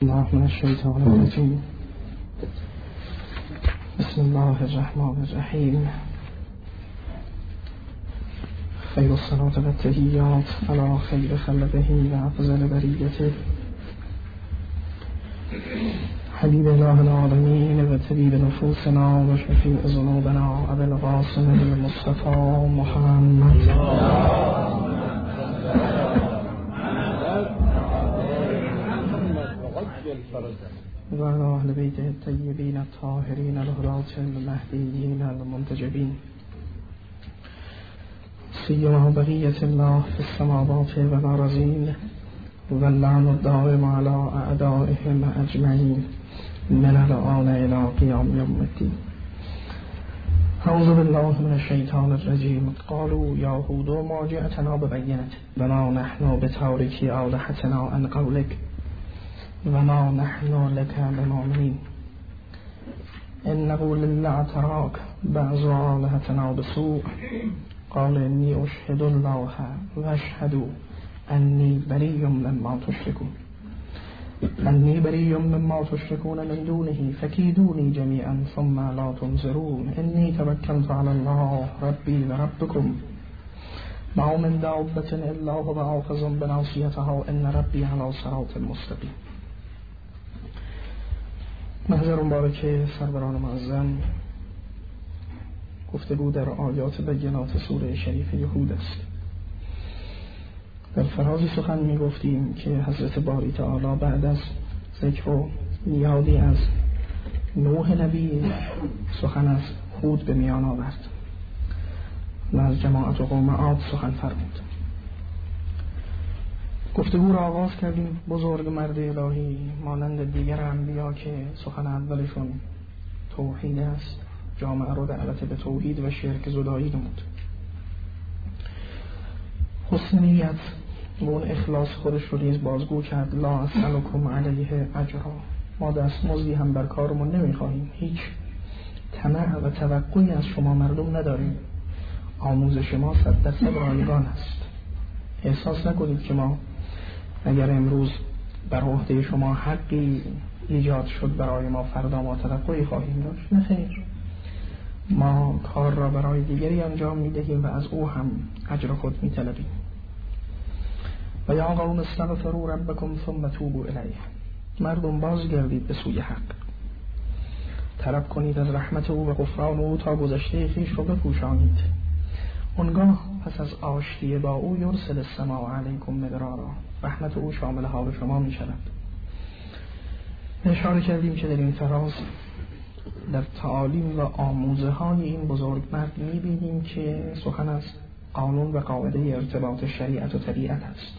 الله من الشیطان الرجیم. بسم الله الرحمن الرحیم. خیر الصلاة و التحیات علی خیر خلقه و افضل بریته حبیب اله العالمین و طبیب نفوسنا و شفیع ذنوبنا ابی القاسم المصطفى محمد و اهل بیت الطیبین الطاهرین الهداة المهدیین المنتجبین سیما بقیة الله فی السماوات و الارضین و اللعن الدائم علی اعدائهم اجمعین من الآن الی قیام یوم الدین. اعوذ بالله من الشیطان الرجیم. قالوا یا هود ما جئتنا ببینة و ما نحن بتارکی آلهتنا عن قولک و ما نحن لك بمؤمنین ان نقول لله اعتراك بعض آلهتنا بسوء قال انی اشهد الله و اشهدوا انی بری مما تشركون انی بری مما تشركون من دونه فكيدوني جميعا ثم لا تنظرون انی توکلت علی الله ربی و ربکم ما من دابة الا هو آخذ بناصیتها ان ربی علی صراط مستقیم. محضر مبارک سروران معظم، گفتگو در آیات بینات سوره شریف هود است. در فرازی سخن می گفتیم که حضرت باری تعالی بعد از ذکر و یادی از نوح نبی سخن از هود به میان آورد و از جماعت و قوم عاد سخن فرمود. گفتگو را آغاز کردیم. بزرگ مرد الهی مانند دیگر انبیا که سخن اولشون توحید است، جامعه رو دعوت به توحید و شرک زدایی نمود. حسن نیت و اون اخلاص خودش رو نیز بازگو کرد. لا اسألکم علیه اجرا، ما دستمزدی هم بر کارمون نمیخواهیم، هیچ طمع و توقعی از شما مردم نداریم، آموزش ما 100% رایگان است. احساس نکنید که ما اگر امروز بر عهده شما حقی ایجاد شد برای ما فردا ما توقعی خواهیم داشت. نه خیر، ما کار را برای دیگری انجام میدهیم و از او هم اجر خود میطلبیم. و یا قوم استغفروا ربکم ثم توبوا الیه، مردم بازگردید به سوی حق، طلب کنید از رحمت او و غفران او تا گذشته خویش رو بپوشانید. اونگاه پس از آشتی با او یرسل السماء علیکم مدرارا، رحمت او شامل حال شما می شود. اشاره کردیم که در این فراز در تعالیم و آموزه های این بزرگ مرد می بینیم که سخن از قانون و قاعده ارتباط شریعت و طبیعت است.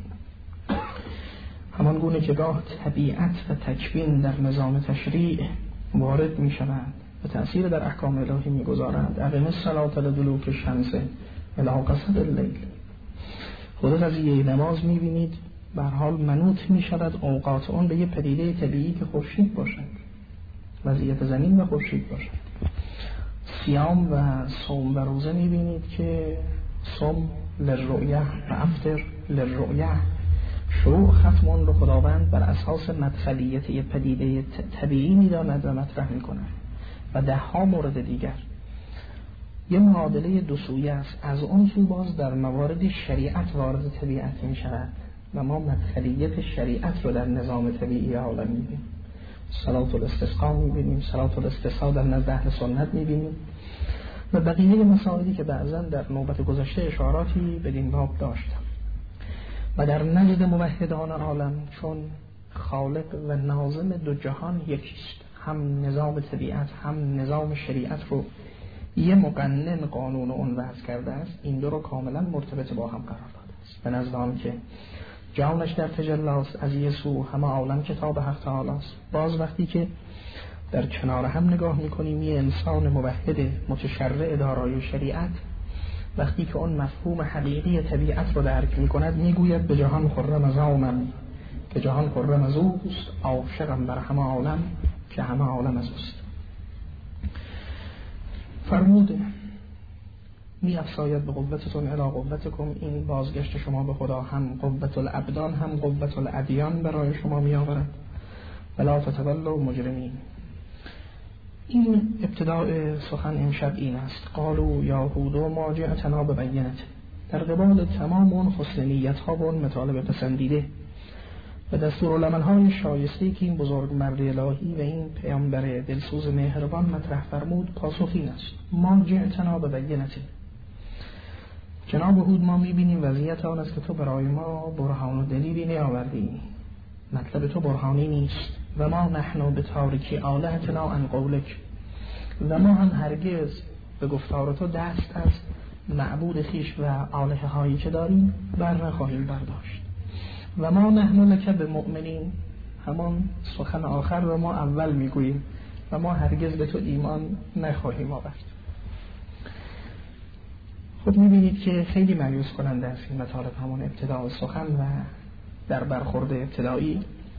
همان گونه که گاه طبیعت و تکوین در نظام تشریع وارد می شوند و تأثیر در احکام الهی می گذارند. اقیم الصلاة لدلوک الشمس الی غسق اللیل، خودت از یه نماز می بینید به هر حال منوط می شود اوقات اون به یه پدیده طبیعی که خورشید باشد، وضعیت زمین و خورشید باشد. صیام و صوم و روزه می بینید که صوم للرؤیه و افطر للرؤیه، شروع ختم اون رو خداوند بر اساس مدخلیت یه پدیده طبیعی می داند و مطرح می کند. و ده ها مورد دیگر یه معادله دو سویه است. از اون سو باز در موارد شریعت وارد طبیعت می شود و ما مدخلیت شریعت رو در نظام طبیعی عالم می بینیم. صلاة الاستسقا می بینیم، صلاة الاستسقا در نزد اهل سنت می بینیم و بقیه مسائلی که بعضا در نوبت گذشته اشاراتی بدین باب داشتم. و در نزد موحدان عالم چون خالق و ناظم دو جهان یکیست، هم نظام طبیعت هم نظام شریعت رو یه مقنن قانون اون وضع کرده است، این دو رو کاملا مرتبط با هم قرار داده است. به نظر آن که جانش در تجلاست، از یه سو همه عالم کتاب حق تعالی است. باز وقتی که در کنار هم نگاه میکنیم یه انسان موحد متشرع دارای شریعت وقتی که اون مفهوم حقیقی طبیعت رو درک میکند میگوید به جهان خرم از آمم که جهان خرم از اوست، عاشقم بر همه عالم که همه عالم از اوست. فرمود می افزاید به قوتتون الی قوتکم، این بازگشت شما به خدا هم قوت الابدان هم قوت الادیان برای شما می آورد. ولا تتولوا مجرمین. این ابتداء سخن امشب این است: قالوا یا هود ما جئتنا ببینة، در قبال تمام اون حسن نیت ها و اون مطالب پسندیده و دستورالعمل‌های شایسته که این بزرگ مرد الهی و این پیامبر دلسوز مهربان مطرح فرمود، پاسخ این است: ما جئتنا ببینة. جناب هود، ما می‌بینیم وضعیت آن است که تو برای ما برهان و دلیلی نیاوردی، مطلب تو برهانی نیست. و ما نحن بتارکی آلهتنا عن قولک، و ما هم هرگز به گفتار تو دست از معبود خویش و آلهه هایی که داریم بر نخواهیم برداشت. و ما نحن لک بمؤمنین، همان سخن آخر رو ما اول میگوییم و ما هرگز به تو ایمان نخواهیم آورد. خب میبینید که خیلی مایوس کننده است این مطالب، همون ابتداء سخن و در برخورد ابتدایی.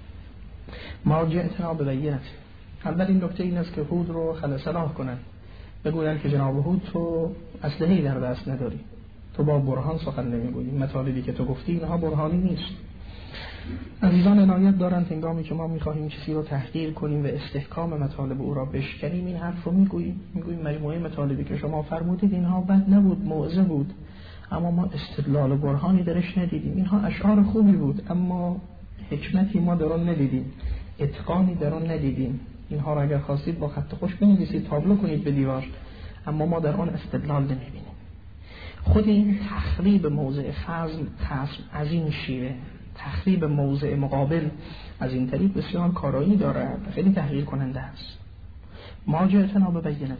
ما جئتنا ببینة. اولین نکته این است که هود رو خلصلاح کنن، بگوین که جناب هود تو اسلحه‌ای در دست نداری، تو با برهان سخن نمیگویی، مطالبی که تو گفتی اینها برهانی نیست. عزیزان عنایت دارند هنگامی که ما میخواهیم چیزی رو تحقیر کنیم و استحکام مطالب او را بشکنیم، این حرف رو میگوییم مجموعه مطالبی که شما فرمودید اینها بد نبود، موعظه بود، اما ما استدلال و برهانی درش ندیدیم. اینها اشعار خوبی بود اما حکمتی ما در آن ندیدیم، اتقانی در آن ندیدیم. اینها را اگر خواستید با خط خوش بنویسید، تابلو کنید به دیوار، اما ما در آن استدلال نمیبینیم. خود این تخریب موضع خصم از این شیوه، تخریب موضع مقابل از این طریق بسیار کارایی دارد، خیلی تحقیر کننده است. ما جئتنا ببینة.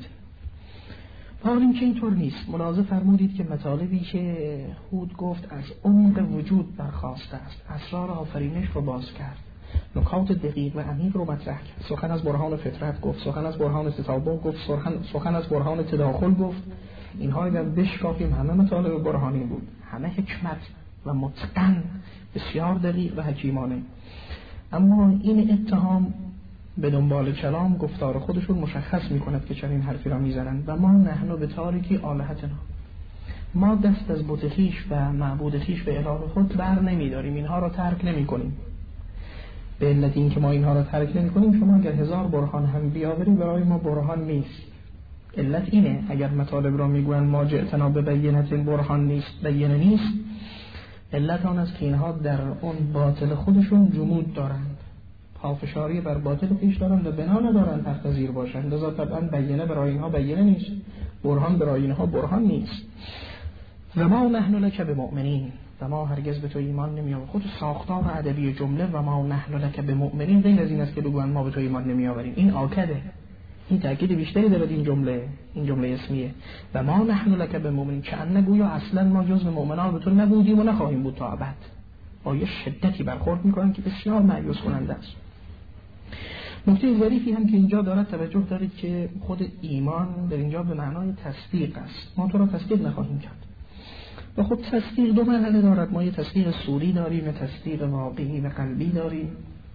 حال این که اینطور نیست. ملاحظه فرمودید که مطالبی که هود گفت از عمق وجود برخاسته است، اسرار آفرینش رو باز کرد، نکات دقیق و عمیق رو مطرح کرد. سخن از برهان فطرت گفت، سخن از برهان تطابق گفت، سخن از برهان تداخل گفت. اینها اگر بشکافیم همه مطالب برهانی بود، همه حکمت و متقن، بسیار دقیق و حکیمانه. اما این اتهام به دنبال کلام گفتار خودشون مشخص میکند که چنین حرفی را میزنند. و ما نحن به تارکی آلهتنا، ما دست از بت خویش و معبود خویش به اله خود بر نمیداریم، اینها را ترک نمی کنیم. به علت این که ما اینها را ترک نمی کنیم، شما اگر 1000 برهان هم بیاوری برای ما برهان نیست. علت اینه، اگر مطالب را میگوین ما جئتنا ببینة برهان نیست، بینه نیست، علت آن است که اینها در اون باطل خودشون جمود دارند، پافشاری بر باطل پیش دارند و بنا ندارند تحت زیر باشند. لذا طبعا بینه برای اینها بینه نیست، برهان برای اینها برهان نیست. و ما نحن لک بمؤمنین، و ما هرگز به تو ایمان نمیآوریم. خود ساختار ادبی جمله و ما نحن لک بمؤمنین غیر از این است که بگوین ما به تو ایمان نمیآوریم. این آکده، این تاکید بیشتری دارد این جمله اسمیه. و ما نحن لک بمؤمنین، چند نگویا اصلا ما جزو مؤمنان به تو نبودیم و نخواهیم بود تا ابد. با یه شدتی برخورد میکنن که بسیار مایوس کننده است. نکته ظریفی هم که اینجا دارد توجه دارید که خود ایمان در اینجا به معنای تصدیق است. ما تو را تصدیق نخواهیم کرد. و خب تصدیق دو مرحله دارد. ما یه تصدیق صوری داریم، تصدیق واقعی و قلبی داریم.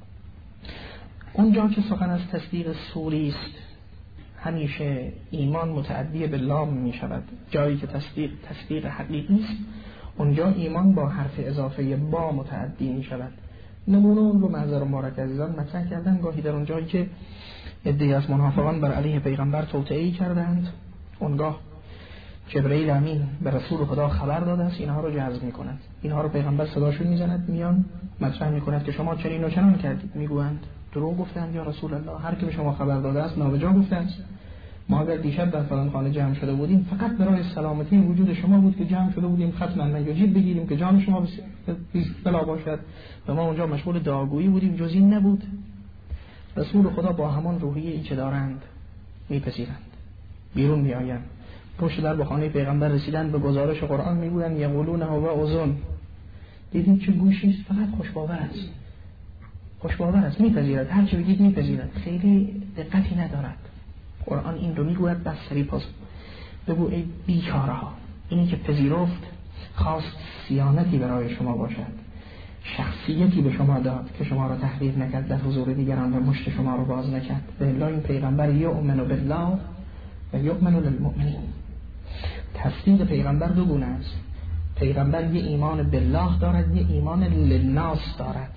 اونجا که سخن از تصدیق صوری است، همیشه ایمان متعدی به لام می شود. جایی که تصدیق حقیقی است، اونجا ایمان با حرف اضافه با متعدی می شود. نمونه اون رو محضر مبارک عزیزان مطرح کردن. گاهی در اونجایی که عده‌ای از منافقان بر علیه پیغمبر توطئه‌ای کردند، اونگاه جبرئیل امین به رسول خدا خبر داده است، اینها رو جذب می‌کند. اینها رو پیغمبر صداشون میزند، میان مطرح می‌کند که شما چنین و چنان کردید. میگویند دروغ گفتند یا رسول الله، هر کی به شما خبر داده است نابجا گفته است. ما اگر دیشب در فلان خانه جمع شده بودیم فقط برای سلامتی وجود شما بود که جمع شده بودیم، ختما نجید بگیریم که جان شما بلا باشد و ما اونجا مشغول دعاگویی بودیم، جز این نبود. رسول خدا با همان روحیه‌ای که دارند میپذیرند، بیرون میآیند، پشت در به خانه پیغمبر رسیدن به گزارش قرآن میگویند یقولون هو اذن. دیدید چه گوشی است، فقط خوشباور است، میپذیرد، هر چی بگید میپذیرد، خیلی دقتی ندارد. قرآن این رو میگوید بس سری پاس بگو ای بیچاره‌ها، اینی که پذیرفت خواست صیانتی برای شما باشد، شخصیتی به شما داد که شما را تحقیر نکرد در حضور دیگران و مشت شما را باز نکرد. بالله این پیغمبر یؤمن بالله و یؤمن للمؤمنین. تصدیق پیغمبر دو گونه است. پیغمبر یه ایمان بالله دارد، یه ایمان للناس دارد.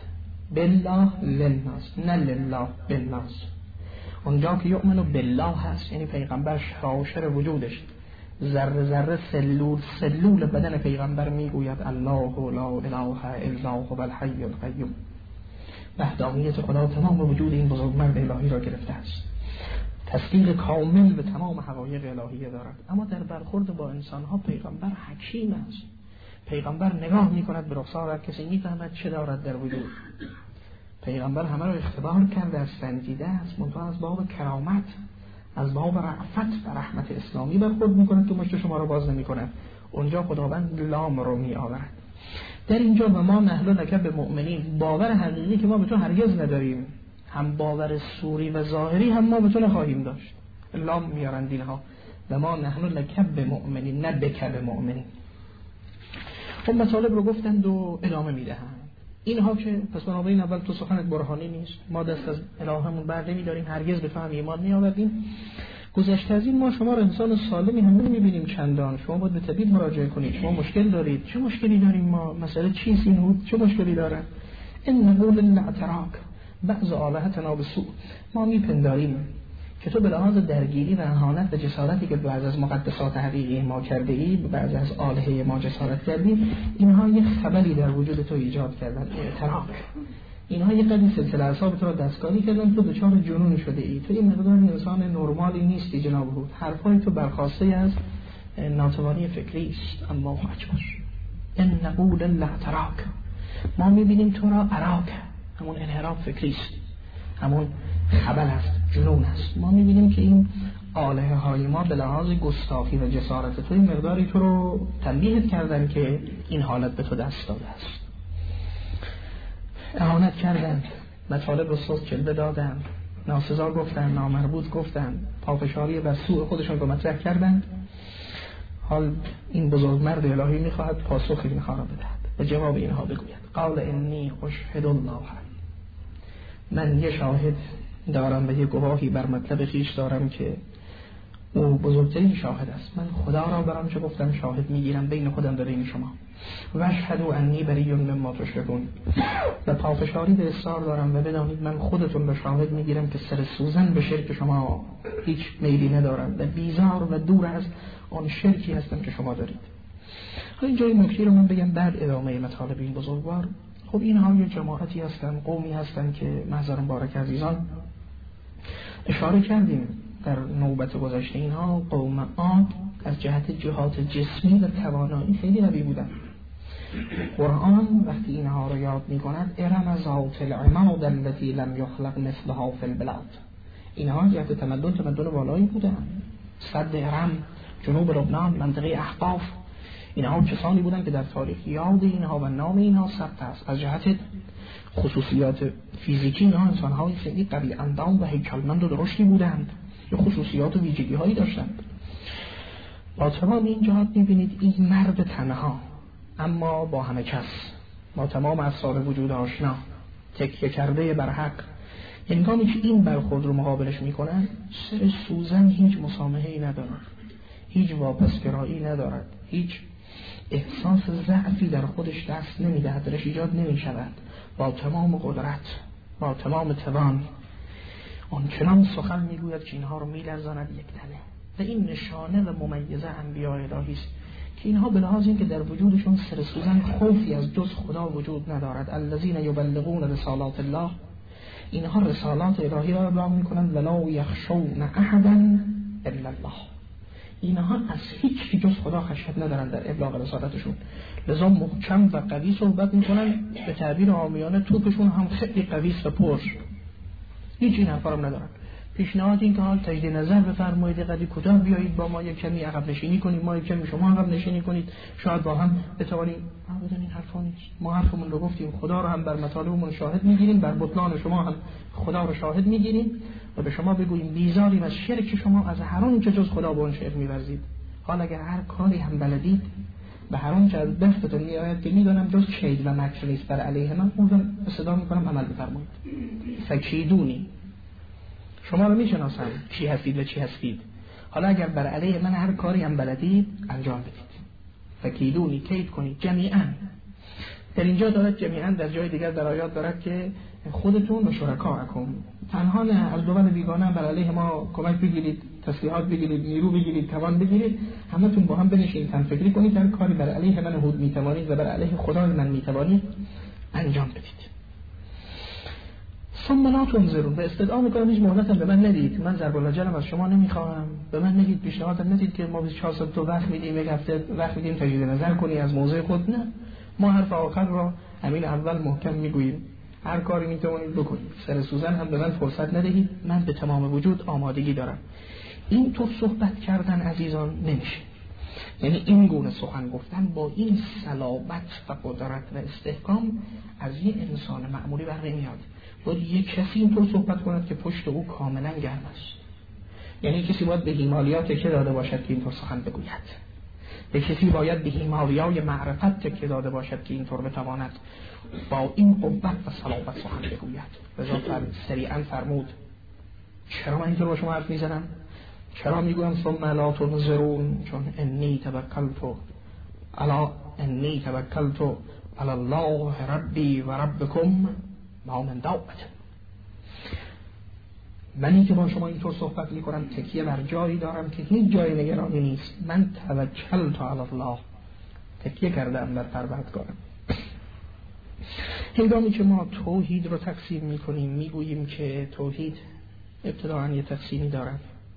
بالله للناس، نه لله بالناس. اونجا که یؤمن بالله هست یعنی پیغمبر شاشر وجودش، ذره ذره سلول بدن پیغمبر میگوید الله لا اله الا هو الحی القیوم. وحدانیت خدا تمام وجود این بزرگمرد الهی را گرفته است، تصدیق کامل به تمام حقایق الهی دارد. اما در برخورد با انسانها پیغمبر حکیم است. پیغمبر نگاه میکند به رخسار هر کسی، میفهمد چه دارد در وجود. پیغمبر همه را اختبار کرده است، سنجیده است، منتها از باب کرامت، از باب رأفت و رحمت اسلامی برخورد میکند که مشت شما را باز نمیکند. اونجا خداوند لام رو میآورد. در اینجا و ما نحن لک بمؤمنین، باور حقیقی که ما به تو هرگز نداریم، هم باور صوری و ظاهری هم ما به تو نخواهیم داشت. لام میارند اینها و ما نحن لک بمؤمنین، نه بک بمؤمنین. خب مطالب رو گفتند و ادامه میدهند اینها که پس بنابراین اول تو سخنت برهانی نیست، ما دست از الهمون بر نمی‌داریم، هرگز به فهم ایمان می‌آوردیم. گذشته از این ما شما را انسان سالمی هم نمی‌بینیم چندان، شما باید به طبیب مراجعه کنید، شما مشکل دارید. چه مشکلی داریم ما؟ مسئله چیست این هود؟ چه مشکلی داره؟ ان نقول الاعتراک بعض آلهتنا بسوء، ما میپنداریم که تو به لحاظ درگیری و اهانت و جسارتی که بعض از مقدسات حقیقی ما کرده ای، بعض از آلهه ما جسارت کردی، اینها یک خبری در وجود تو ایجاد کردن. اعتراک، اینها یک قدری سلسله اعصاب تو را دستکاری کردن، تو دچار جنون شده ای، تو این مقدار انسان نرمالی نیستی جناب بود. حرفای تو برخواسته از ناتوانی فکری است. اما اکبر ان نقول الاعتراک، ما میبینیم تو را عراک، همون انحراف فکری است، همون خبل است، جنون است. ما میبینیم که این آلهه های ما به لحاظ گستاخی و جسارت تو این مقداری تو رو تنبیه کردن که این حالت به تو دست داده است. اهانت کردن، مطالب رو سوز جلوه دادن، ناسزا گفتن، نامربوط گفتن، پافشاری بر سوء خودشون رو مطرح کردن. حال این بزرگمرد الهی میخواهد پاسخ اینها را بدهد و جواب اینها بگوید. قال انی اشهد الله، من یه شاهد دارم و یه گواهی بر مطلب خیش دارم که او بزرگترین شاهد است. من خدا را برام چه گفتم شاهد میگیرم بین خودم و بین شما. و اشهدوا انی بری مما تشرکون، و پافشاری به اصرار دارم و بدانید من خودتون به شاهد میگیرم که سر سوزن به شرک شما هیچ میلی ندارم و بیزار و دور از آن شرکی هستم که شما دارید. اینجا این نکته رو من بگم بعد ادامه مطالب این بزرگوار. خب اینها یه جماعتی هستن، قومی هستن که محضر مبارک عزیزان اشاره کردیم در نوبت گذشته، اینها قوم عاد از جهت جهات جسمی و توانایی خیلی قوی بودن. قرآن وقتی اینها رو یاد می‌کند ارم ذات العماد التي لم يخلق مثلها في البلاد، اینها جهت تمدن بالایی بودن. سد ارم، جنوب لبنان، منطقه احقاف، اینها کسانی بودن که در تاریخ یاد اینها و نام اینها ثبت است. از جهت خصوصیات فیزیکی اینها انسان‌های خیلی قوی اندام و هیکلمند و درشتی بودند، یا خصوصیات و ویژگی‌هایی داشتند. با تمام این جهات می‌بینید این مرد تنها اما با همه کس، با تمام اسرار وجود آشنا، تکیه کرده بر حق، هنگامی که این برخورد رو مقابلش میکنن سر سوزن هیچ مسامحه‌ای ندارد، هیچ واپسگرایی ندارد، هیچ احساس ضعفی در خودش دست نمیدهد، درش ایجاد نمیشود. با تمام قدرت، با تمام توان آنچنان سخن میگوید که اینها رو میلرزاند یک تنه. و این نشانه و ممیزه انبیاء الهی است که اینها به لحاظ این که در وجودشون سر سوزن خوفی از جز خدا وجود ندارد. الذین یبلغون رسالات الله، اینها رسالات الهی را ابلاغ میکنند. ولا یخشون احدا الا الله، اینها از هیچ جز خدا خشیت ندارند در ابلاغ رسالتشون، لذا محکم و قوی صحبت میکنن. به تعبیر عامیانه توپشون هم خیلی قوی است و پر، هیچ این حرفا رو ندارن. پیشنهاد این که حال تجدید نظر بفرمایید، قدی کوتاه بیایید با ما یک کمی عقب نشینی کنیم، ما یک کمی شما عقب نشینی کنید، شاید با هم بتوانیم. بدون این حرفا نیست. ما حرفمون رو گفتیم، خدا رو هم بر مطالبمون شاهد میگیریم، بر بطلان شما هم خدا رو شاهد میگیریم و به شما بگوییم بیزاریم از شرک شما، از هر آنچه جز خدا به اون شرک می‌ورزید. حال اگر هر کاری هم بلدید به هر آنچه از دستتون میآید که میدونم جز کید و مکر نیست بر علیه من، اون رو صدا میکنم عمل بفرمایید. فکیدونی، شما رو میشناسم چی هستید و چی هستید، حالا اگر بر علیه من هر کاری هم بلدید انجام بدید. فکیدونی، کید کنید جمیعا. در اینجا دارد جمیعاً، در جای دیگر در آیات دارد که خودتون و شرکاءکم، تنها نه، از دوان بیگانه بر علیه ما کمک بگیرید، تسلیحات بگیرید، نیرو بگیرید، توان بگیرید، همتون با هم بنشینید تن فکری کنید، هر کاری بر علیه من هود میتوانید و بر علیه خدای من میتوانید انجام بدید. ثم لا تنظرون، به استدعا میکنم هیچ مهلتم به من ندید، من ضرب الاجلم از شما نمیخواهم، به من نگید، پیشنهادم ندید که ما 24 ساعت تو وقت میدیم، یک هفته وقت میدیم تجدید نظر کنی از موضع خود. نه، ما حرف آخر را همین اول محکم میگوییم، هر کاری میتوانید بکنید، سر سوزن هم به من فرصت ندهید، من به تمام وجود آمادگی دارم. این طور صحبت کردن عزیزان نمیشه، یعنی این گونه سخن گفتن با این صلابت و قدرت و استحکام از یه انسان معمولی بر نمیاد. باید یک کسی اینطور صحبت کند که پشت او کاملا گرم است، یعنی کسی باید به هیمالیات تکیه داده باشد که اینطور سخن بگوید، به کسی باید به هیمالیای معرفت تکیه داده باشد که اینطور بتواند با این قوت و صلابت سخن بگوید. لذا سریعا فرمود چرا من اینطور با شما حرف میزنم؟ چرا میگویم ثم لا تنظرون؟ چون انی توکلت علی الله ربی و ربکم ما من دابة. منی که با شما اینطور صحبت میکنم تکیه بر جایی دارم که هیچ جای نگرانی نیست. من توکلت علی الله، تکیه کردم بر پروردگارم. هنگامی که ما توحید رو تقسیم میکنیم میگوییم که توحید ابتداءً یه تقسیمی دارد.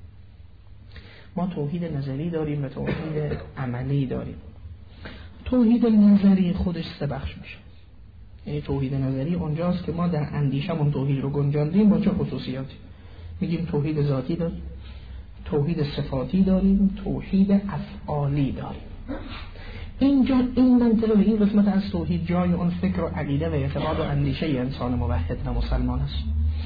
ما توحید نظری داریم و توحید عملی داریم. توحید نظری خودش سه بخش میشه. یعنی توحید نظری اونجاست که ما در اندیشمون توحید رو گنجاندیم با چه خصوصیاتی؟ میگیم توحید ذاتی داریم، توحید صفاتی داریم، توحید افعالی داریم. اینجا این منطقه و این قسمت از توحید جای اون فکر و عقیده و اعتقاد و اندیشه انسان موحد و مسلمان است.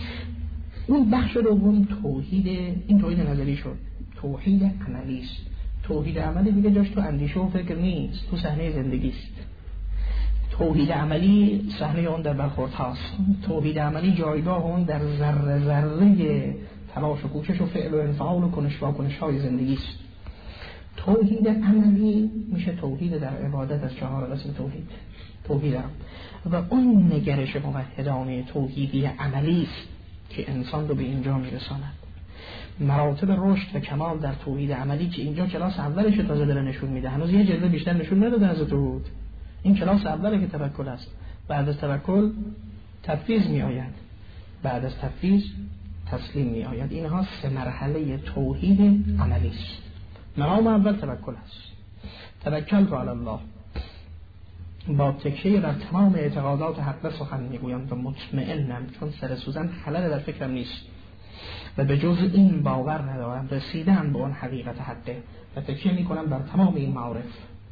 اون بخش دوم توحید، این توحید نظری شد. توحید عملی است. توحید عملی دیگه جاش تو اندیشه و فکر نیست، تو صحنه زندگی است. توحید عملی صحنه اون در برخورد هاست. توحید عملی جایگاه اون در ذره ذره تلاش و کوشش و فعل و انفعال و کنش واکنش های زندگی است. توحید عملی میشه توحید در عبادت از 4 قسم توحید و اون نگرش موحدانه توحیدی عملی است که انسان رو به اینجا میرساند. مراتب رشد و کمال در توحید عملی که اینجا کلاس اولش تازه داره نشون میده، هنوز یه جلوه بیشتر نشون نداده از توحید. این کلاس اوله که توکل است. بعد از توکل تفویض می آید، بعد از تفویض تسلیم می آید. اینها 3 مرحله توحید عملی است. مقام اول توکل است. توکل علی الله، با تکیه بر تمام اعتقادات حق سخن میگویم و مطمئنم، چون سر سوزن خلل در فکرم نیست و به جز این باور ندارم، رسیدم به اون حقیقت حقه و تکیه میکنم بر تمام این معارف.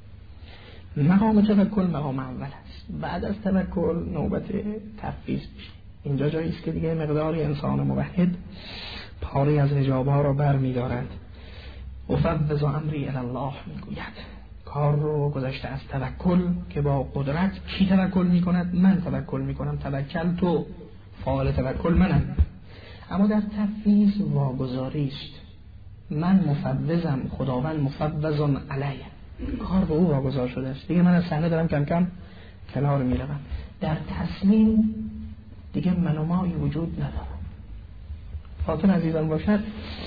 مقام توکل مقام اول است. بعد از توکل نوبت تفویض میشه. اینجا جایی است که دیگه مقداری انسان موحد پاره از حجاب‌ها را برمی‌دارد. افوض امری الی الله میگوید، کار رو گذشته از توکل که با قدرت کی توکل میکند؟ من توکل میکنم. توکل تو فاعل توکل منم. اما در تفویض واگذاری است. من مفوضم، خداوند مفوض علیه، کار به او واگذار شده است. دیگه من از صحنه دارم کم کم کنار میروم. در تسلیم دیگه من و مایی وجود ندارم. خاطر عزیزان باشد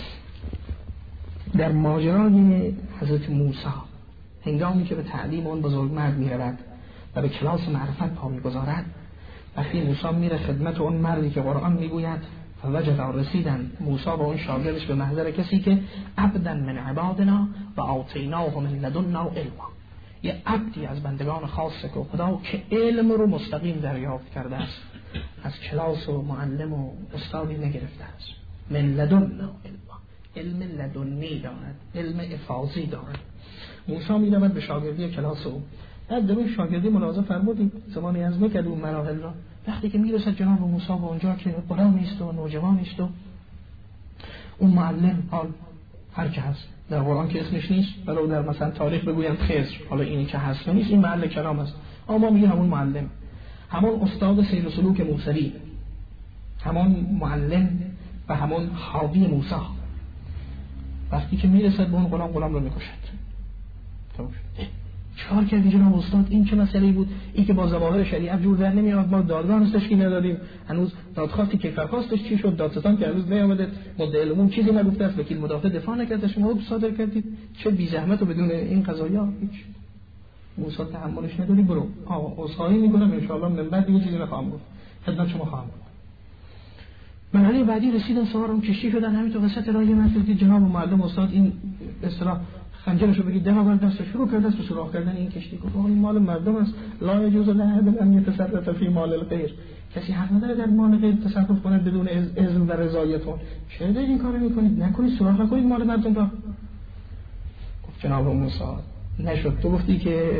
در ماجرای حضرت موسی، هنگامی که به تعلیم اون بزرگمرد میرود و به کلاس معرفت پا میگذارد، وقتی موسی میره خدمت اون مردی که قرآن میگوید وجد، رسیدن موسی با اون شاگردش به محضر کسی که عبدا من عبادنا و آتیناه من لدنا علما، یه عبدی از بندگان خاص که خدا که علم رو مستقیم دریافت کرده است، از کلاس و معلم و استادی نگرفته است. من لدنا علما، علم لدنی دارد، علم افاضی دارد. موسی میرود به شاگردی کلاس او. بعد در اون شاگردی ملاحظه فرمودید زمانی از میکرد اون مراحل را، وقتی که میرسد جناب موسی به اونجا که غلامی است و نوجوانی است و اون معلم حال هر که هست، در قرآن که اسمش نیست، ولو در مثلا تاریخ بگویم خضر، حالا اینی که هست نیست، این محل کلام است، اما میگه همون معلم، همون استاد سیر و سلوک موسوی، همون معلم و همون حاوی موسی، وقتی که میرسد به اون غلام رو میکشد. چهار کردی جناب استاد این چه مسئله‌ای بود؟ این که با ظواهر شریعت جور در نمیاد، ما دادگاه تشکیل ندادیم، هنوز دادخواستی که فرخواستش چی شد، دادستان که هنوز نیامده، مدعی العموم چیزی نگفته است، وکیل مدافع دفاع نکرده، شما حکم صادر کردید، چه بی زحمت و بدون این قضایا هیچ موسی تحملش نداری، برو عذرخواهی میکنم ان شاء الله من بعد دیگه چیزی نخواهم گفت، خدمت شما خواهم گفت. مرحله بعدی رسیدن سوار اون کشتی شدن، همین تو وسط راه مسجد جناب معلم استاد این اصطلاح خنجرشو بگید ده آورد دست شروع کرد دست سوراخ کردن این کشتی، گفت این مال مردم است، لا یجوز لاحد ان یتصرف فی مال الغیر، کسی حق نداره در مال غیر تصرف کنه بدون اذن و رضایتون، چرا این کارو میکنید؟ نکنید، سوراخ نکنید مال مردم را. گفت جناب موسی نشد، تو گفتی که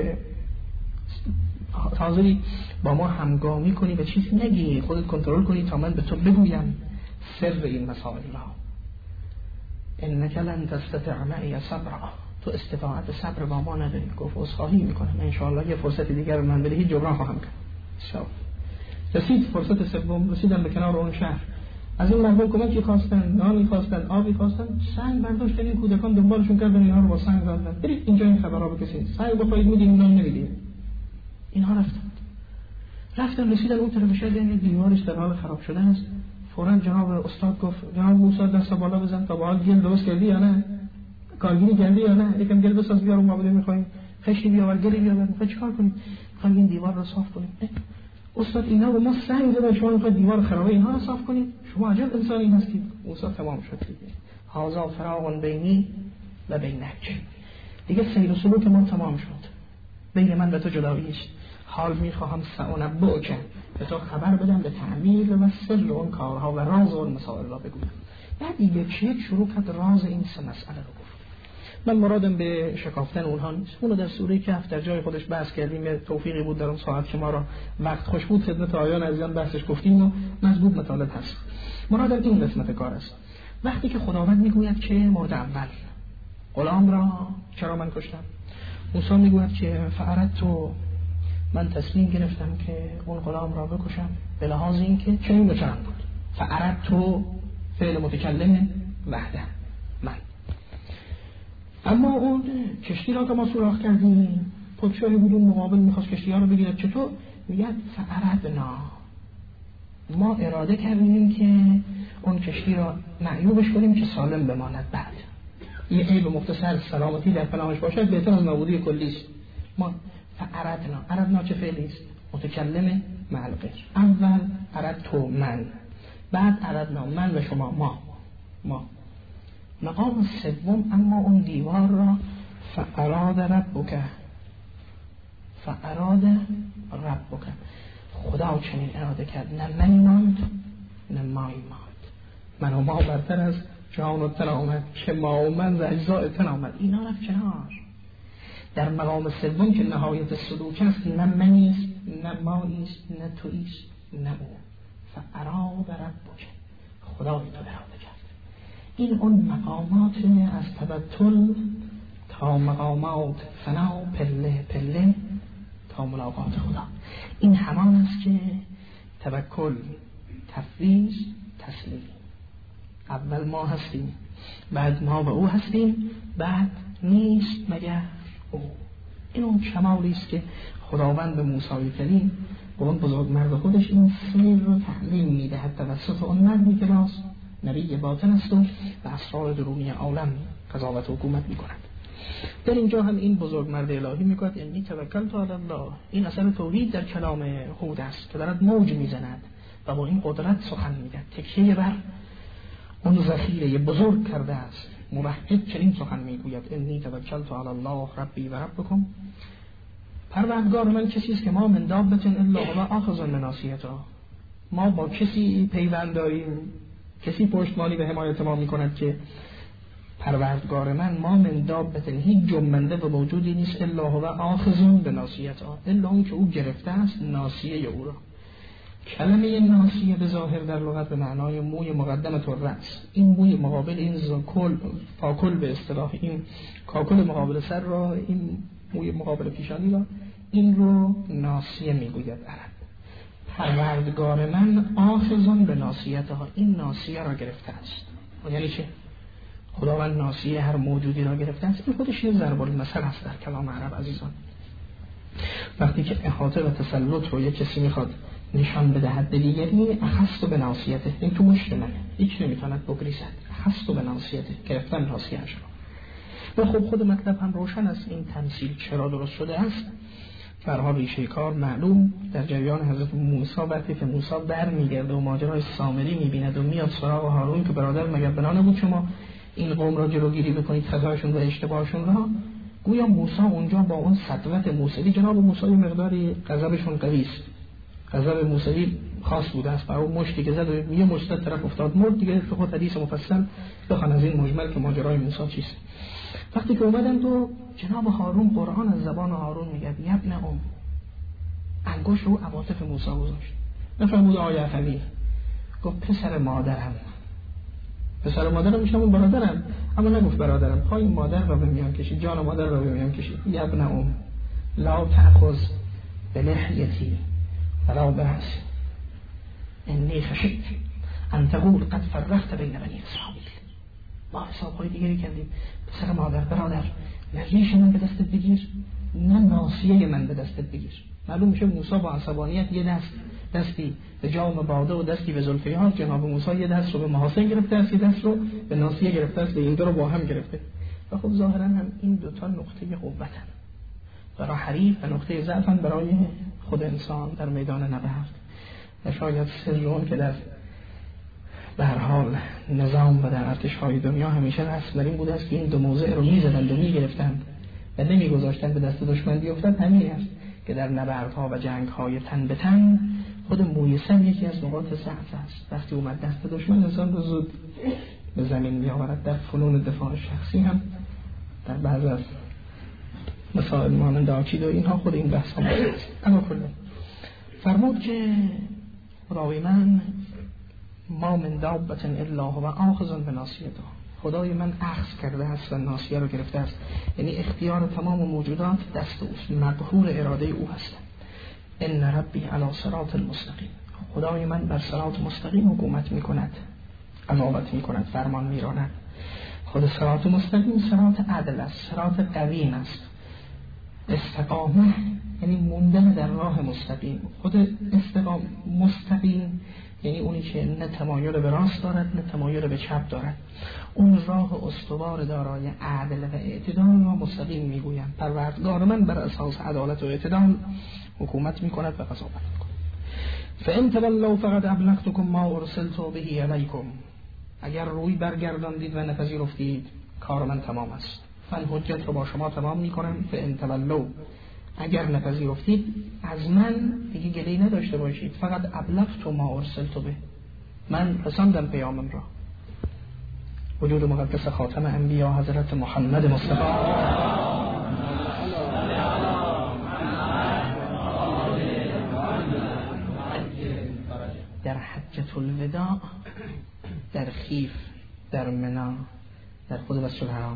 حاضری با ما همگامی کنی و چیزی نگی، خودت کنترل کنی تا من به تو بگویم سر این مسائل را. انک لن تستطیع معی صبرا، تو استطاعت صبر با ما نداری. گفت عذرخواهی میکنم، ان شاء الله یه فرصت دیگر من بدهید جبران خواهم کرد. رسید فرصت سوم، رسیدن به کنار اون شهر، از این مردم کمکی خواستن، نانی خواستن، آبی خواستن، سنگ برداشتن، این کودکان دنبالشون کردن، اینها رو با سنگ زدن، برید اینجا این خبرها بکشید، سنگ بخواید میدیم نان نمیدیم. اینها رفتن رسیدن اون طرف شهر، این دیوارش در حال خراب شده است. فوراً جناب استاد گفت جناب موسی دست بالا بزن تا بالا گل درست کردی یا نه، کارگیری کردی یا نه، یکم گل بساز بیار، ما بده میخوایم خشتی بیاور، گلی بیاور، میخوای چیکار کنیم؟ میخوایم این دیوار رو صاف کنیم. استاد اینا به ما سنگ زدن، شما میخواید دیوار خرابه اینها رو صاف کنید؟ شما عجب انسانی هستید. موسی تمام شد دیگه، هذا فراق بینی و بینک، دیگه سیر و سلوک ما تمام شد، بین من و تو جدایی است. حال میخواهم سأنبئک، به تو خبر بدم به تعمیل و سر اون کارها و راز اون مسائل را بگویم. بعد یک شروع کرد راز این سه مسئله رو گفت. من مرادم به شکافتن اونها نیست، اونو در سوره کهف در جای خودش بحث کردیم، توفیقی بود در اون ساعت که ما را وقت خوش بود خدمت آیان عزیزان بحثش گفتیم و مضبوط مطالب هست. مرادم این قسمت کار است. وقتی که خداوند میگوید که مورد اول غلام را چرا من کشتم، موسی میگوید که فعرت من تصمیم گرفتم که اون غلام را بکشم به لحاظ این که چنین و چنان بود. فعرت فعل متکلم وحده من. اما اون کشتی را که ما سوراخ کردیم، پادشاهی بود اون مقابل میخواست کشتی ها رو بگیرد، چطور؟ میگه فعرتنا، ما اراده کردیم که اون کشتی را معیوبش کنیم که سالم بماند. بعد یه عیب مختصر سلامتی در پناهش باشد بهتر از نابودی کلی است. ما اردنا چه فعلی است؟ متکلم مع الغیر. اول اردتو من، بعد اردنا من و شما ما. مقام سوم اما اون دیوار را فاراد ربک خدا چنین اراده کرد، نه من ماند نه مای ماند، من و ما برتر از جان و تن آمد که ما و من و اجزاء تن آمد. اینا رفت کنار. در مقام سوم که نهایت سلوک است، نه منیست نه ماییست نه تویست نه او، فاراد ربک، خدای تو اراده کرد. این اون مقامات از تبتل تا مقامات فنا، پله پله تا ملاقات خدا. این همان است که توکل، تفویض، تسلیم. اول ما هستیم، بعد ما و او هستیم، بعد نیست مگر او. این اون کمالی است که خداوند به موسی کلیم به اون بزرگ مرد خودش این سیر رو تعلیم میدهد توسط اون مردی که باز نبی باطن است و اسرار درونی عالم قضاوت و حکومت میکند. در اینجا هم این بزرگ مرد الهی میگوید انی توکلت علی الله. این اثر توحید در کلام هود است که دارد موج میزند و با این قدرت سخن میگه، تکیه بر اون ذخیره بزرگ کرده است. موحد چنین سخن میگوید انی توکلت علی الله ربی و ربکم. پروردگار من کسی است که ما من دابة الا هو آخذ بناصیتها، ما با کسی پیوند داریم، کسی پشتمانی به حمایت ما میکند که پروردگار من، ما من دابة، هیچ جنبنده و موجودی نیست الا هو آخذ بناصیتها، الا اون که او گرفته است ناصیه او را. کلمه ناصیه به ظاهر در لغت به معنای موی مقدمه الرأس، این موی مقابل این فاکل به اصطلاح، این کاکل مقابل سر را، این موی مقابل پیشانی را، این رو ناصیه میگوید عرب. پروردگار من آخذون به ناصیتها، این ناصیه را گرفته است. یعنی چه؟ خداوند ناصیه هر موجودی را گرفته است. این خودش یه ضرب المثل هست در کلام عرب عزیزان. وقتی که احاطه و تسلط رو یک کسی میخواد نشان بدهد به دیگری، اخذت به ناصیته، این تو مشت منه، هیچ نمیتواند بگریزد. اخذت به ناصیته، گرفتن ناصیه‌اش رو. و خب خود مطلب هم روشن است، این تمثیل چرا درست شده است. به هر حال ریشه کار معلوم. در جریان حضرت موسی وقتی که موسی برمیگرده و ماجرای سامری میبیند و میاد سراغ هارون که برادر مگر بنا نبود شما این قوم را جلوگیری بکنید خطاشون و اشتباهشون را، گویا موسی اونجا با اون سطوت موسوی، جناب موسی مقداری غضبشون قوی است، غضب موسوی خاص بوده است، برای مشتی که زد و یه مشت طرف افتاد مرد دیگه. تو خود حدیث مفصل بخوان از این مجمل که ماجرای موسی چیست. وقتی که اومدن تو جناب هارون، قرآن از زبان هارون میگه ابن ام، انگشت رو عواطف موسی گذاشت. نفهمود آیه اخوی، گفت پسر مادرم. پسر مادرم میشم اون برادرم، اما نگفت برادرم، پای مادر را به میان کشید، جان مادر را به میان کشید. ابن ام لا تأخذ بلحیتی ولا برأسی انی خشیت ان تقول قد فرقت بین بنی اسرائیل. ما حسابهای دیگری کردیم. پسر مادر، برادر، نه ریش من به دستت بگیر نه ناصیه من به دستت بگیر. معلوم میشه موسی با عصبانیت یه دستی به جام باده و دستی به زلفیات، جناب موسی یه دست رو به محاسن گرفته است، یه دست رو به ناصیه گرفته است، این دو رو با هم گرفته. و خب ظاهرا هم این دوتا نقطه قوتن برای حریف و نقطه ضعفن برای خود انسان در میدان نبرد. و شاید سرون که در به هر حال نظام و در ارتش‌های دنیا همیشه رسم در این بوده است که این دو موضع رو می‌زدند و می‌گرفتند و نمی‌گذاشتند به دست دشمن بیفتد. همین است که در نبردها و جنگ‌های تن به تن خود مویسم یکی از نقاط ضعف است. وقتی اومد دست دشمن انسان رو زود به زمین می‌آورد. در فنون دفاع شخصی هم در بعض از مسائل مانند عقیده و اینها خود این بحث هم است. اما کلا فرمود که خدای من ما من دابة الا هو آخذ بناصیته، خدای من اخذ کرده است و ناصیه رو گرفته است، یعنی اختیار تمام موجودات دست اوست، مقهور اراده او هست. ان ربی علی صراط المستقیم، خدای من بر صراط مستقیم حکومت میکند، امامت میکند، فرمان میراند. خود صراط مستقیم صراط عدل است، صراط قویم است. استقامه یعنی موندن در راه مستقیم. خود مستقیم یعنی اونی که نه تمایل به راست دارد نه تمایل به چپ دارد. اون راه استوار دارای عدل و اعتدال را مستقیم میگویم. پروردگار من بر اساس عدالت و اعتدال حکومت میکند و قضاوت میکند. فان تولوا فقد ابلغتكم ما ارسلت به الیکم، اگر روی برگرداندید و نپذیرفتید کار من تمام است. فالحجت رو با شما تمام میکنم. فان تولوا، اگر نپذیرفتید از من دیگه گله‌ای نداشته باشید. فقط ابلغت ما ارسلت به، من رساندم پیامم را. وجود مقدس خاتم انبیا حضرت محمد مصطفی در حجة الوداع، در خیف، در منی، در خود مسجد الحرام،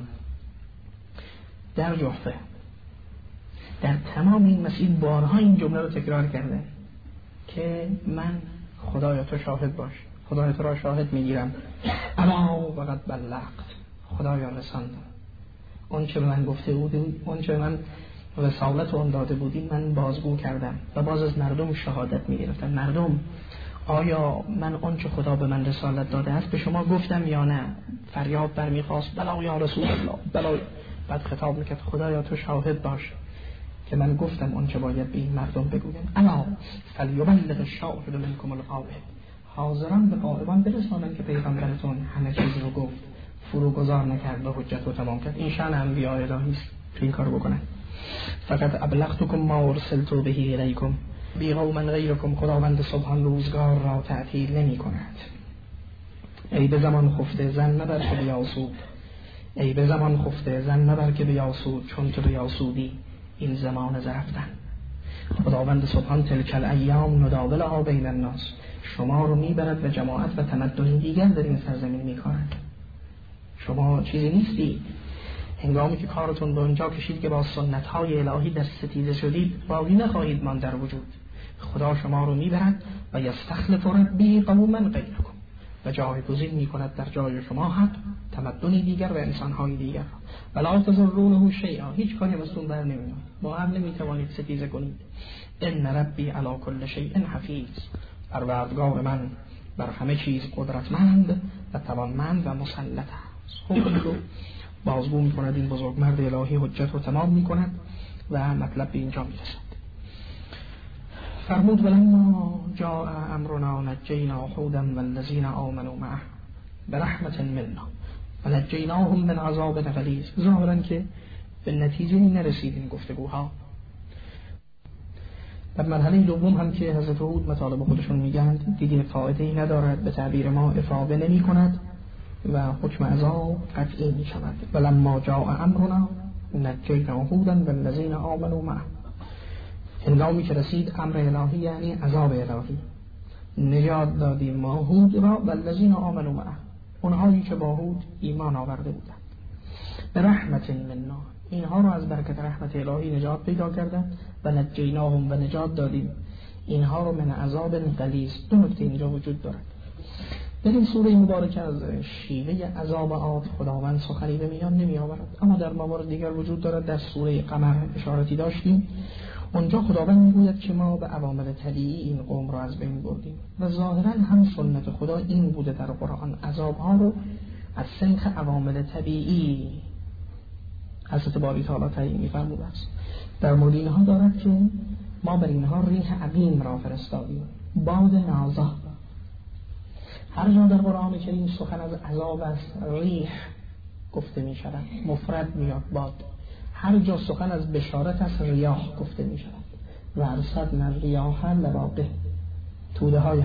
در جحفه، در تمام این مسیر بارها این جمله رو تکرار کرده که من خدایا تو شاهد باش، خدایا تو را شاهد میگیرم. اما وقت بلغت، خدایا رساندم اون چه من گفته بودی، اون چه من رسالت اون داده بودی من بازگو کردم و باز از مردم شهادت میگرفتم. مردم آیا من اون چه خدا به من رسالت داده است به شما گفتم یا نه؟ فریاد برمیخواست بلا یا رسول الله بلا. بعد خطاب میکرد خدایا تو شاهد باش که من گفتم اون چه باید به این مردم بگویم. اما فلیبلغ الشاهد منکم الغائب، حاضران به غائبان برسانند که پیغمبرتون همه چیز رو گفت، فروگذار نکرد و حجت رو تمام کرد. این شأن انبیاء الهی است که این کارو بکنن. فقط ابلغتکم ما ارسلت به الیکم بی قوما غیرکم، خداوند سبحان روزگار را تعطیل نمی کند. ای به زمان خفته زن مبر که بیاسود، ای به زمان خفته زن مبر که بیاسود، چون تو بیاسودی این زمان زرفتن. خداوند سبحان تلک الایام نداولها بین الناس، شما رو میبرد و جماعت و تمدن دیگر در این سرزمین میکند. شما چیزی نیستی. هنگامی که کارتون به اونجا کشید که با سنت‌های الهی در ستیزه شدید، باقی نخواهید ماند در وجود. خدا شما رو میبرد و یستخلف ربی قوما غیرکم، و جایگزین میکند در جای شما حق تمدنی دیگر و انسان‌های دیگر. ولا تضرونه شیئا، هیچ کاری ازتون بر نمیاد. شما هم نمیتوانید ستیزه کنید. ان ربی علی کل شیء حفیظ، پروردگار من بر همه چیز قدرتمند و توانمند و مسلط است. خب رو بازگو میکند این بزرگمرد الهی، حجت رو تمام میکند و مطلب به اینجا میرسد. فرمود ولما جاء امرنا نجینا هودا والذین آمنوا معه برحمت منا ونجیناهم من عذاب غلیظ. ظاهرا که به نتیجه نرسید این گفتگوها. در مرحله دوم هم که حضرت هود مطالب خودشون میگن دیگه فایده‌ای ندارد، به تعبیر ما افاده نمی کند و حکم عذاب قطعی می شود. ولما جاء امرنا نجینا هودا والذین آمنوا معه، هنگامی که رسید امر الهی یعنی عذاب الهی، نجات دادیم ما هود را والذین آمنوا معه، اونهایی که با هود ایمان آورده بودند. به رحمت منا، اینها رو از برکت رحمت الهی نجات پیدا کردند. و نجیناهم، و نجات دادیم اینها رو من عذاب غلیظ. دو نکته اینجا وجود دارد. در این سوره مبارکه از شیوه عذاب عاد خداوند سخنی به میان نمی آورد، اما در موارد دیگر وجود دارد. در سوره قمر اشارتی داشتیم، اونجا خداوند میگوید که ما به عوامل طبیعی این قوم رو از بین بردیم و ظاهرا هم سنت خدا این بوده در قرآن، عذابها رو از سنخ عوامل طبیعی حضرت باری تعالی تعیین می‌فرموده است. در مورد اینها دارد که ما بر اینها ریح عظیم را فرستادیم، باد نازه. هر جا در قرآن کریم سخن از عذاب است ریح گفته می شود، مفرد میاد باد. هر جا سخن از بشارت است ریاح گفته می شود. و ارسلنا الریاح لواقح، توده های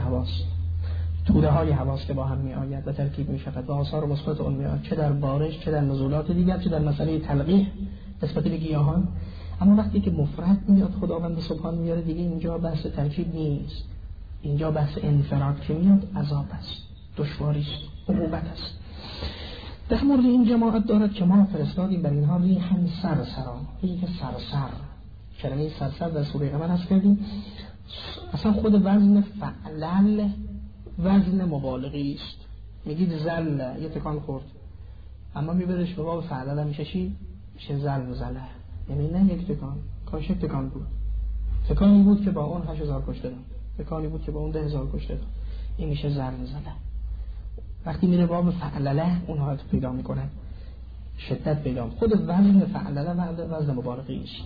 حواس که با هم می آید و ترکیب می شود و آثار مثبت اون می آید، چه در بارش، چه در نزولات دیگر، چه در مسئله تلقیح نسبت به گیاهان. اما وقتی که مفرد میاد خداوند سبحان میاره، دیگه اینجا بحث ترکیب نیست، اینجا بحث انفراد که میاد عذاب است، دشواری است، عقوبت است. در مورد این جماعت دارد که ما فرستادیم بر اینها ریح سرسرا، ریح سرسر. کلمه سرسر در سوره قمر هست کردیم. اصلا خود وزن فعلل وزن مبالغی است. میگید زل، یه تکان خورد، اما میبرش به باب فعلل میشه چی؟ میشه زل و زله. یعنی نه یک تکان، کاش یک تکان بود. تکانی بود که با اون 8000 کشته داد، تکانی بود که با اون 10000 کشته داد. این میشه زل و زله. وقتی میره باب فعلله اون حالت پیدا میکنه، شدت پیدا میکنه. خود وزن فعلله وزن مبالغی است.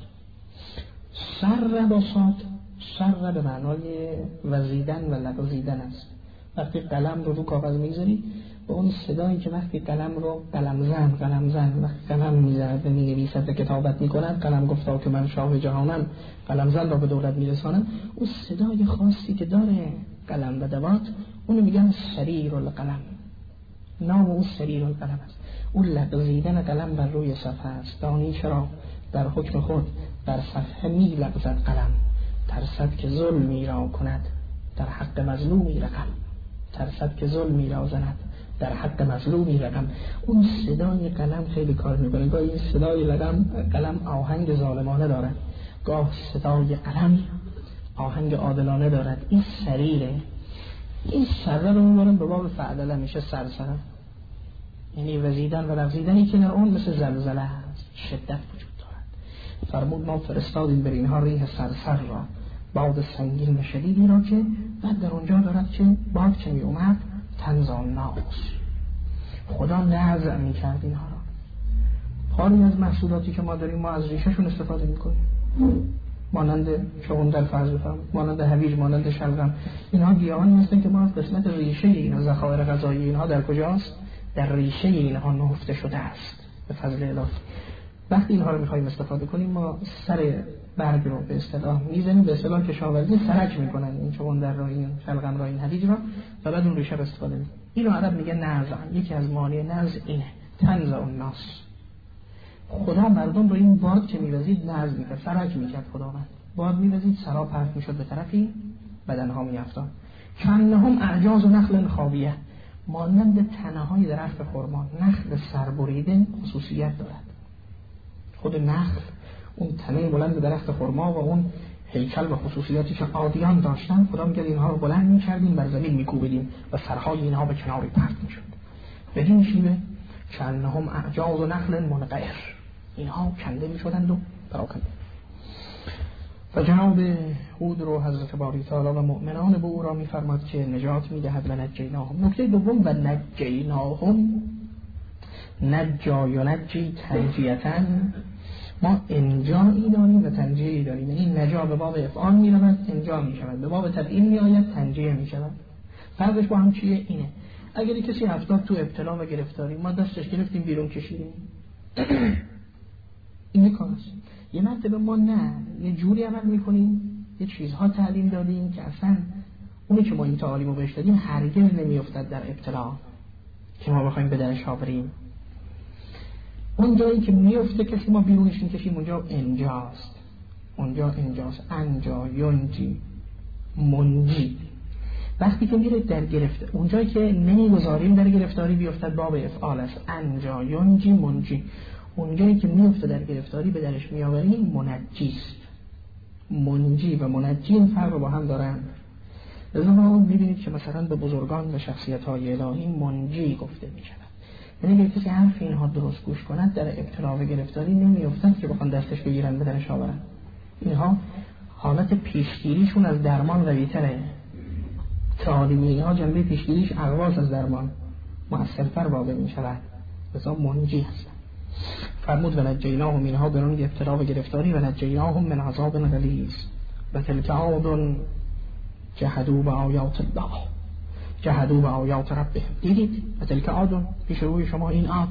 سر با صاد، سر به معنای وزیدن و لغزیدن است. وقتی قلم رو کاغذ میذاری، به اون صدایی که وقتی قلم رو قلمزن وقتی قلم میزند و مینویسد و کتابت میکند، قلم گفتا که من شاه جهانم، قلمزن را به دولت میرسانم، اون صدای خاصی که داره قلم و دوات، اونو میگن سریر القلم. نام اون سریر القلم است. اون لغزیدن قلم بر روی صفحه است. دانی چرا در حکم خود در صفحه میلغزد قلم؟ ترسد که ظلمی را کند در حق مظلومی رقم، ترسد که ظلمی را زند در حق مظلومی رقم. اون صدای قلم خیلی کار میکنه. گاهی این صدای قلم آهنگ ظالمانه دارد، گاه صدای قلم آهنگ عادلانه دارد. این سریره. این سره رو میبارن به باب فعلله، میشه سرسره، یعنی وزیدن و لغزیدنی که در اون مثل زلزله هست، شدت وجود دارد. فرمود ما فرستادیم بر اینها ریح سرسر را، باد سنگین و شدیدی را که بعد در اونجا دارد که باد که می اومد تنزان ناس، خدا نزع می کرد اینها را. حالی از محصولاتی که ما داریم ما از ریشهشون استفاده می کنیم، مانند شغندر فرض بفرمایید، مانند هویج، مانند شلغم. اینها گیاهانی هستند که ما از قسمت ریشه اینها، ذخایر غذایی اینها در کجاست؟ در ریشه اینها نهفته شده است به فضل الهی. وقتی اینها رو می‌خوایم استفاده کنیم، ما سر برگ رو به اصطلاح میزنیم، به اصطلاح کشاورزی سرک میکنن این شغندر را، این شلغم را، این هویج را، و بعد اون ریشه رو استفاده می‌کنیم. اینو عرب میگه نزع. یکی از معانی نزع اینه، تنزع الناس. خدا مردم رو این باد که می‌وزید نزع می‌کرد، سرک می‌کرد. خداوند باد می‌وزید، سرا پرت می‌شد به طرفی، بدنها می‌افتاد. کانهم اعجاز نخل خاویه، مانند تنه‌های درخت خرما. نخل سربریده خصوصیت دارد. خود نخل، اون تنه بلند درخت خرما و اون هیکل و خصوصیاتی که عادیان داشتن، خدا میگه اینها رو بلند می‌کردیم، بر زمین می‌کوبیدیم و سرهای اینها به کناری پرت می‌شد. بدین شیوه کانهم اعجاز نخل منقعر، اینها کنده می‌شدند و پراکنده. و جناب هود رو حضرت باری تعالی و مؤمنان به او را می‌فرماد که نجات می‌دهد و نجیناهم. نکته دوم و نجیناهم، نجا ینجی تنجیةً، ما انجایی داریم و تنجیه‌ای داریم. یعنی نجا به باب افعال می‌رود، انجا می‌شود، به باب تفعیل می‌آید، تنجیه می‌شود. فرقش با هم چیه؟ اینه اگر کسی افتاد تو ابتلا و گرفتاری، ما دستش گرفتیم بیرون کشیدیم، این کاراست. یه مرتبه ما نه یه جوری عمل میکنیم، یه چیزها تعلیم دادیم که اصلا اونی که ما این تعالیم رو بهش دادیم هرگز نمیافتد در ابتلا که ما بخوایم به درش ها بریم. اون جایی که میفته کسی ما بیرونش میکشیم، اونجا انجاست. اونجا انجاست. انجا، ینجی، منجی. وقتی که میره در گرفته، اونجایی که نمیگذاریم در گرفتاری بیفتد باب افعال است. انجا، ینجی، منجی. اونجایی که میفته در گرفتاری به درش میآوریم منجیست. منجی و منجی این فرق رو با هم دارن. لذا ما میبینید که مثلا به بزرگان و شخصیت‌های الهی منجی گفته میشود. یعنی اگر کسی حرف اینها درست گوش کند در ابتلا و گرفتاری نمیافتند که بخوان دستش بگیرن به درش آورن. اینها حالت پیشگیریشون از درمان قوی‌تره. تعالیمی ها جنبه پیشگیریش اغواز از درمان مؤثرتر واقع میشود. لذا منجی هستن. فرمود و نجیناهم، اینها برون ابتلا و گرفتاری، و نجیناهم من عذاب غلیظ و تلک عاد جحدوا بآیات الله جحدوا بآیات ربهم. دیدید و تلک عاد پیش روی شما این عاد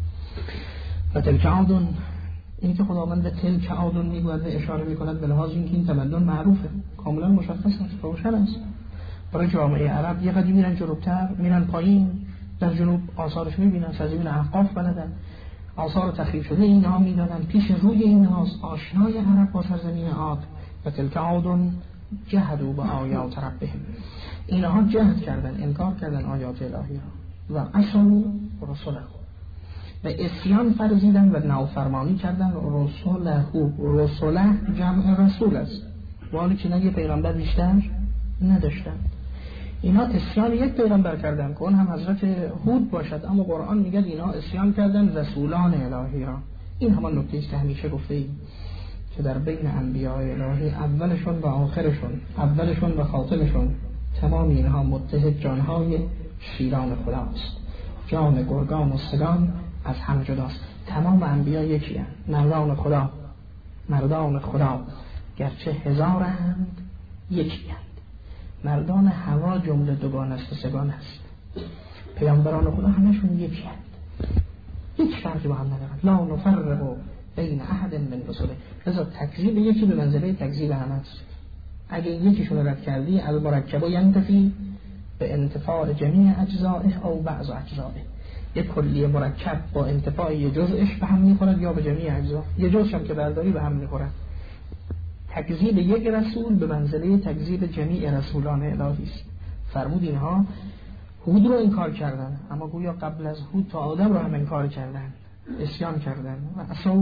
و تلک عاد، این که خداوند به تلک عاد میگوید و اشاره میکند به لحاظ اینکه این تمدن معروفه، کاملا مشخص است، روشن است. برای جامعه عرب یه قدری میرن جنوبتر، میرن پایین، در جنوب آثارش میبینن، سرزمین احقاف بلدن، آثار تخریب شده اینها میدانن، پیش روی اینها آشنای عرب با سرزمین عاد. و تلک عاد جحدوا بآیات ربهم، اینها جهد کردن، انکار کردن آیات الهی را، و عصوا رسله، و عصیان فرزیدن و نافرمانی کردن رسله جمع رسول است، ولی که نه یه پیغمبر بیشتر نداشتن. اینا عصیان یک پیغمبر کردن که اون هم حضرت هود باشد، اما قرآن میگه اینا عصیان کردن رسولان الهی را. این همان نکته است که همیشه گفته ایم که در بین انبیاء الهی اولشون و آخرشون، اولشون و خاتمشون، تمام اینها متحد جانهای شیران خداست. جان گرگان و سگان از هم جداست. تمام انبیاء یکی هستند، مردان خدا گرچه هزارند یکی هستند. مردان هوا جمله دوگان است و سگان است. پیامبران خدا همشون یکی هستند، هیچ فرقی با هم ندارند. لا نفرق بین احد من رسله. لذا تکذیب یکی به منزله تکذیب همه است. اگه یکیشون رد کردی المرکب ینتفی به انتفاع جمیع اجزائه او بعض اجزائه. یک کلیه مرکب با انتفاع یه جزءش به هم میخورد یا به جمیع اجزا، یه جزءش هم که برداری به هم میخورد. تکذیب یک رسول به منزله تکذیب جمیع رسولان الهی است. فرمود اینها هود رو انکار کردن، اما گویا قبل از هود تا آدم رو هم انکار کردن، عصیان کردن. و عصوا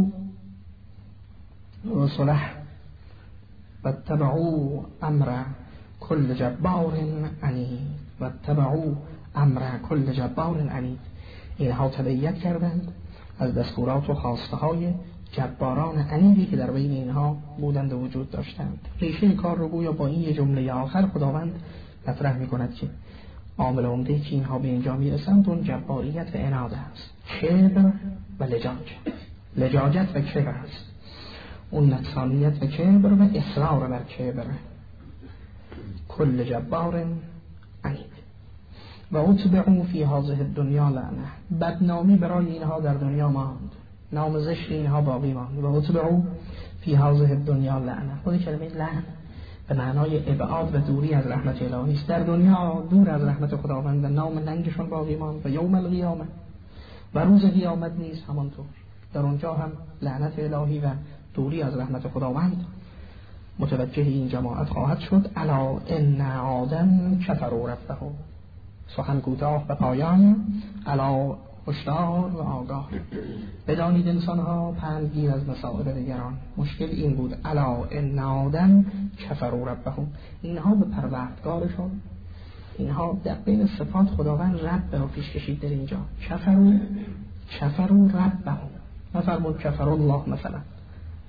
رسله و اتبعوا امر کل جبار عنید و اتبعوا امر کل جبار عنید. اینها تبعیت کردند از دستورات و خواسته های جباران عنیدی که در بین اینها بودند و وجود داشتند. ریشه کار رو گویا با این یه جمله آخر خداوند مطرح می‌کند که عامل عمده که اینها به اینجا میرسند اون جباریت و عناد است، کبر و لجاجت و کبر است، اون نقصانیت و کبر و اصرار بر کبر. کل جبار عنید و اتبعوا فی هذه الدنیا لعنه. بدنامی برای اینها در دنیا ماند، نام زشت اینها باقی ماند. و اتبعوا فی هذه الدنیا لعنه، خود کلمه لعن به معنای ابعاد و دوری از رحمت الهی است. در دنیا دور از رحمت خداوند و نام ننگشون باقی ماند. و یوم القیامه، و روز قیامت نیز همانطور، در اونجا هم لعنت الهی و دوری از رحمت خداوند متوجه این جماعت خواهد شد. الا ان عادا کفروا ربهم. سخن کوتاه و پایان. الا هشدار و آگاه، بدانید انسان‌ها پندگیر از مصائب دیگران. مشکل این بود، الا ان عادا کفروا ربهم، اینها به پروردگارشون، اینها در بین صفات خداوند رب رو پیش کشید در اینجا. کفروا ربهم، نفرمود کفر الله مثلا،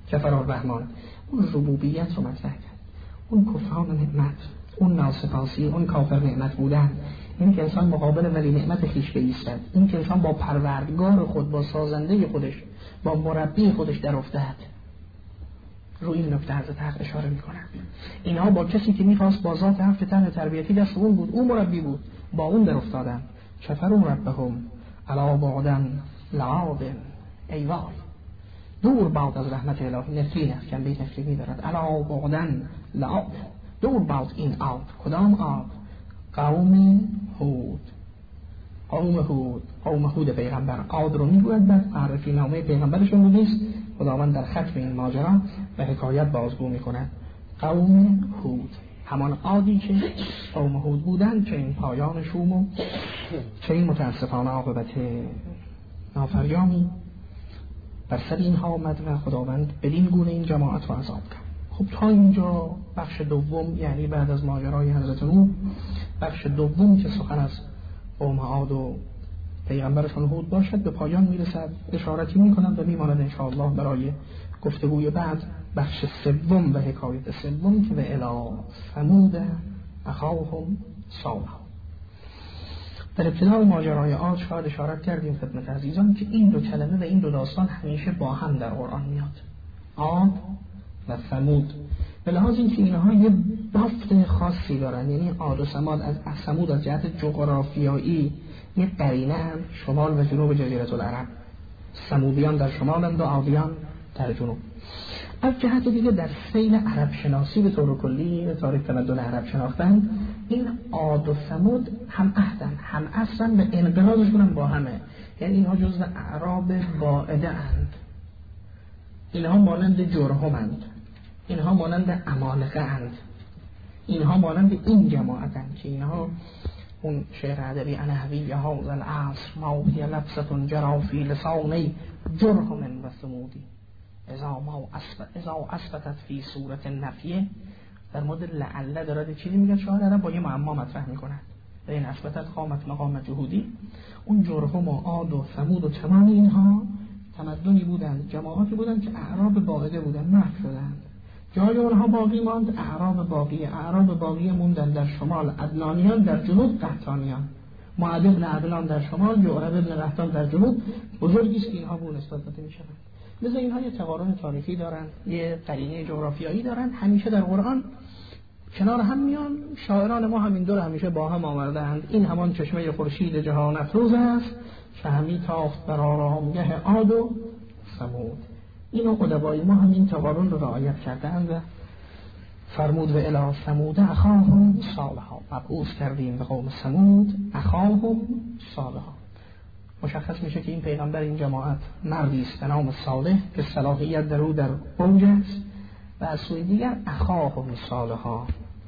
کفر الرحمن، اون ربوبیت رو مطرح کرد، اون کفران نعمت، اون ناسپاسی، اون کافر نعمت بودن، این که انسان مقابل ولی نعمت خویش بایستد، این که انسان با پروردگار خود، با سازنده خودش، با مربی خودش در افتاد. رو این نکته حضرت حق اشاره میکنن. اینها با کسی که میخواست با ذات حق فتن تربیتی دست اون بود، اون مربی بود، با اون در افتادن. کفروا ربهم علی بعدن لعاب، ای وای، دور بعد از رحمت الهی. نفری هست، جنبه نفری دارد. علی بعدن لعاب، دور بعد این آب. کدام آب؟ قوم هود. قوم هود پیغمبر عاد رو میگوید، بعد معرفی نامه پیغمبرشون رو نیست. خداوند در ختم این ماجرا به حکایت بازگو میکنه. قوم هود، همان عادی که قوم هود بودن، که این پایان شوم و چه این متاسفانه عاقبت نافریامی بر سر اینها آمد و خداوند بدین گونه این جماعت رو عذاب کرد. خب تا اینجا بخش دوم، یعنی بعد از ماجرای حضرت نوح، بخش دوم که سخن از قوم عاد و پیغمبرشون هود باشد به پایان میرسد. اشارتی میکنم و میماند انشاءالله برای گفتگوی بعد بخش سوم و حکایت سوم که به الی ثمود اخاهم صالح. در ابتدای ماجرای عاد شاید اشارت کردیم خدمت عزیزان که این دو کلمه و این دو داستان همیشه با هم در قرآن میاد، عاد و ثمود، به لحاظ اینکه اینها یه بافت خاصی دارن. یعنی عاد و ثمود از جهت جغرافیایی یه قرینه هم شمال و جنوب جزیره العرب، ثمودیان در شمالند و عادیان در جنوب. از جهت دیگه در سیل عرب شناسی به طور کلی، به تاریخ تمدن عرب شناختن، این عاد و ثمود هم عهدن، هم اصلا به انقراضشون هم با همه. یعنی اینها جزو اعراب باعده اند، اینها مانند جرهمند، اینها مانند عمالقه اند، اینها مانند این جماعت اند که اینها اون شعر ادبی انحوی هذا العصر موتی لبسة جرى فی لسانی جرهم و ثمودی اذا اثبتت فی صورت نفیه، در مورد لعله دارد چیزی میگه، شاید الان با یه معما مطرح میکنند. و این اثبتت قامت مقام جهودی. اون جرهم و عاد و ثمود و تمام اینها تمدنی بودند، جماعاتی بودند که اعراب باقیه بودند، محو شدند. جای اونها باقی ماند اعراب باقی موندن در شمال عدنانیان، در جنوب قحطانیان. معد بن عدنان در شمال، یعرب بن قحطان در جنوب. بزرگی است که اینها به اون نسبت داده میشوند. لذا اینها یه تقارن تاریخی دارن، یه قرینه جغرافیایی دارن، همیشه در قرآن کنار هم میان. شاعران ما همین دور همیشه با هم آوردند. این همان چشمه خورشید جهان افروز است که همی تاخت بر آرامگه عاد و ثمود. اینو ادبای ما همین تقارن رو رعایت کردند و فرمود و الی ثمود اخاهم صالحا، مبعوث کردیم به قوم ثمود اخاهم صالحا. مشخص میشه که این پیغمبر این جماعت مردی است به نام صالح که صلاحیت در او در اوج است، و از سوی دیگر اخاهم صالحا،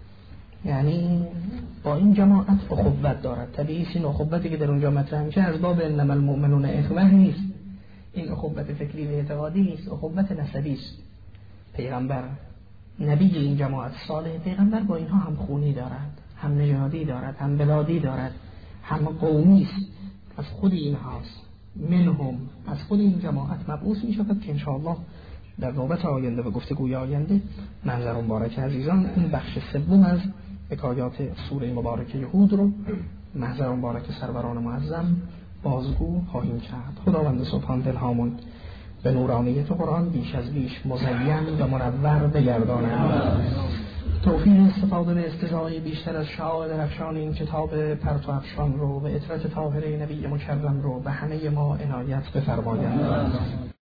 یعنی با این جماعت اخوت دارد. طبیعی است این اخوتی که در اونجا مطرح میشه از باب انما المؤمنون اخوه نیست، این اخوت فکری و اعتقادی است، اخوت نسبی است. پیغمبر نبی این جماعت صالح پیغمبر با اینها هم خونی دارد، هم نژادی دارد، هم بلادی دارد، هم قومی است، از خود اینهاست. منهم، از خود این جماعت مبعوث می شود که انشاءالله در نوبت آینده و گفتگوی آینده منظر مبارک عزیزان این بخش سوم از حکایات سوره مبارکه هود رو منظر مبارک سروران معظم بازگو خواهیم کرد. خداوند سبحان دلهامون به نورانیت قرآن بیش از بیش مزین و منور بگردانند. توفیق استفاده به استجابه بیشتر از شعائر درخشان این کتاب پرتو افشان رو و اطرت طاهره نبی مکرم رو به همه ما عنایت بفرمایند.